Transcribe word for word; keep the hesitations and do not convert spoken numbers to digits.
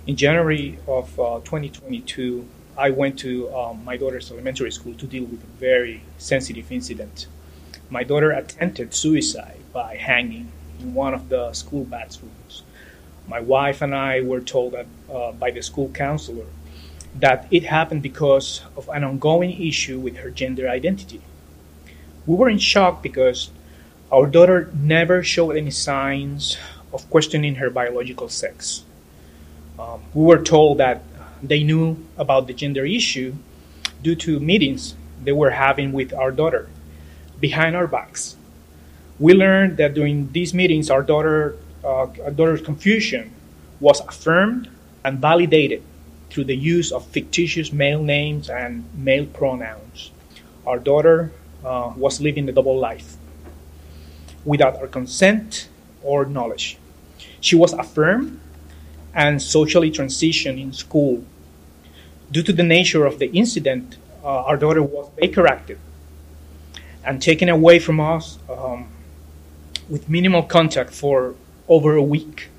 In January of uh, twenty twenty-two, I went to um, my daughter's elementary school to deal with a very sensitive incident. My daughter attempted suicide by hanging in one of the school bathrooms. My wife and I were told that, uh, by the school counselor that it happened because of an ongoing issue with her gender identity. We were in shock because our daughter never showed any signs of questioning her biological sex. Um, we were told that they knew about the gender issue due to meetings they were having with our daughter behind our backs. We learned that during these meetings, our daughter, uh, our daughter's confusion was affirmed and validated through the use of fictitious male names and male pronouns. Our daughter uh, was living a double life without our consent or knowledge. She was affirmed and socially transitioned in school. Due to the nature of the incident, uh, our daughter was Baker acted and taken away from us um, with minimal contact for over a week.